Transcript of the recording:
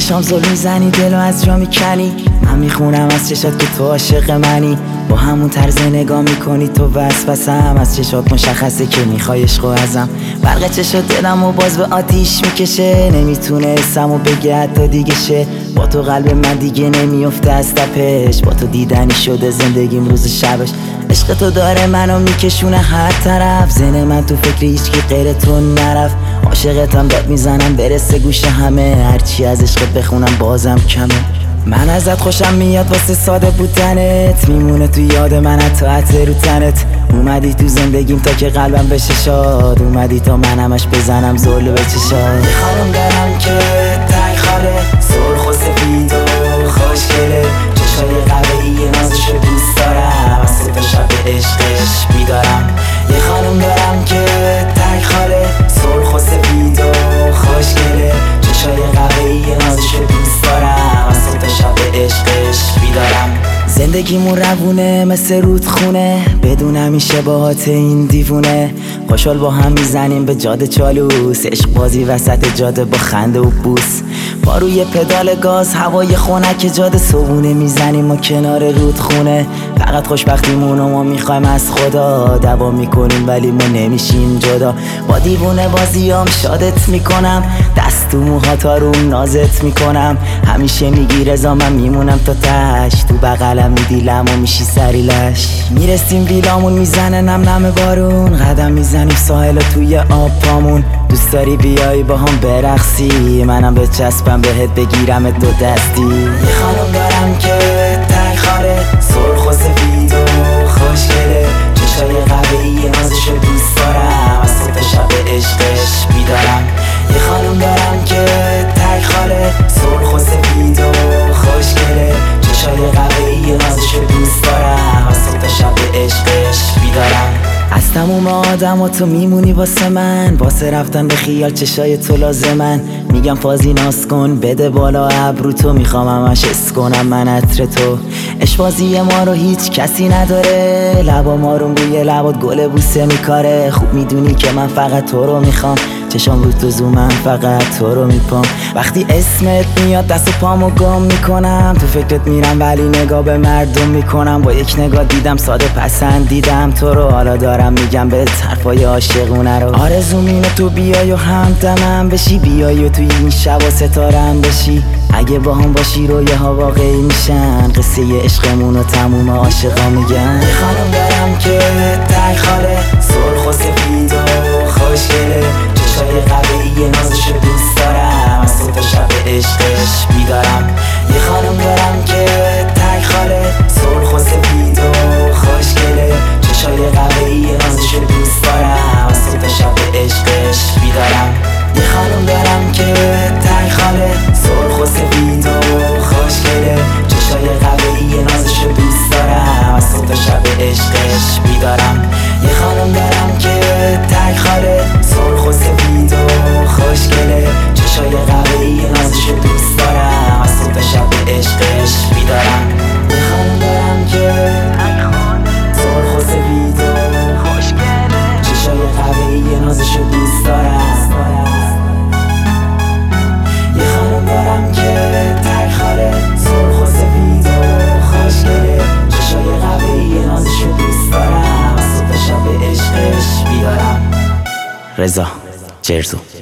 چشام زل میزنی دلو از جا میکنی، من میخونم از چشات که تو عاشق منی. با همون طرز نگاه میکنی تو وسوسم، از چشات مشخصه که میخوای عشق و ازم. برق چشات دلم و باز به آتیش میکشه، نمیتونه اسمو بگه حتی دیگه شه. با تو قلب من دیگه نمیفته از تپش، با تو دیدنی شده زندگیم روز شبش. عشق تو داره منو میکشونه هر طرف، ذهن من تو فکر هیچکی غیر تو نرفت. عاشقتم داد میزنم برسه گوش همه، هرچی از عشق بخونم بازم کمه. من ازت خوشم میاد واسه ساده بودنت، میمونه تو یاد من حتی عطر رو تنت. اومدی تو زندگیم تا که قلبم بشه شاد، اومدی تا من همش بزنم زل به چشات. یه خانم دارم که تک خاله، سرخ و سفید و خوشگله، چشای قهوه‌ای نازشو دوست دارم، از صبح تا شب عشقش بیدارم. یه خانم دارم که تک خاله، سرخ و سفید و خوشگله، چشای قهوه‌ای نازشو دوست دارم، از صبح تا شب عشقش بیدارم. زندگیمون روونه مثل رودخونه، بدون همیشه باهات این دیوونه. خوشحال با هم میزنیم به جاده چالوس، عشق بازی وسط جاده با خنده و بوس. پا روی پدال گاز هوای خنک جاده، صبونه میزنیم و کنار رودخونه. فقط خوشبختیمونو ما میخوایم از خدا، دعوا میکنیم ولی ما نمیشیم جدا. با دیوونه بازیام شادت میکنم، دست تو موها تا روم نازت میکنم. همیشه میگی رضا من میمونم تا تش، تو بغلم میدیلم و میشی سریلش. میرسیم ویلامون میزنه نم نم بارون، قدم میزنیم ساحل و توی آب پامون. دوست داری بیایی با هم برقصی، منم به چسبم بهت بگیرم دو دستی. یه خانم دارم که تک خاله، سرخ و سفید و خوشگله، چشای قهوه‌ای نازشو دوست دارم، از صبح تا شب عشقش بیدارم. یه خانم دارم که تک خاله، سرخ و سفید و خوشگله، چشای قهوه‌ای نازشو دوست دارم، از صبح تا شب عشقش بیدارم. از تموم آدم و تو میمونی واسه من، واسه رفتن به خیال چشای تو لازمن. میگم فازی ناز کن بده بالا ابرو تو، میخوام همش حس کنم من عطر تو. عشق‌بازی ما رو هیچ کسی نداره، لبا ما رو بوی لبات گل بوسه میکاره. خوب میدونی که من فقط تو رو میخوام، چشام رو تو زومم فقط تو رو میپام. وقتی اسمت میاد دست و پامو گم میکنم، تو فکرت میرم ولی نگاه به مردم میکنم. با یک نگاه دیدم ساده پسندیدم تو رو، حالا دارم میگم به طرفای عاشقونه رو. آرزوم اینه تو بیای و همدمم بشی، بیای و توی این شب و ستارم بشی. اگه با هم باشی رویاها واقعی میشن، قصه عشقمون و تموم عاشقا میگن. یه خانم دارم که تک خاله، سرخ و سفید و خوشگله، چشای قهوه‌ای نازشو دوست دارم، از صبح تا شب عشقش بیدارم. یه خانم دارم که تک خاله، سرخ و سفید و خوشگله، چشای قهوه‌ای نازشو دوست دارم، از صبح تا شب عشقش بیدارم. یه خانم دارم که تک خاله، سرخ و سفید و خوشگله، چشای قهوه‌ای نازشو دوست دارم، از صبح تا شب عشقش بیدارم. یه خانم دارم که تک خاله، سرخ و سفید و خوشگله، چشای قهوه‌ای نازشو دوست دارم، از صبح تا شب عشقش بیدارم. یه خانم دارم که تک خاله، سرخ و سفید و خوشگله، چشای قهوه‌ای نازشو دوست دارم. یه خانم دارم که تک خاله، سرخ و سفید و خوشگله، چشای قهوه‌ای نازشو دوست دارم، از صبح تا شب عشقش بیدارم. رضا جرزو.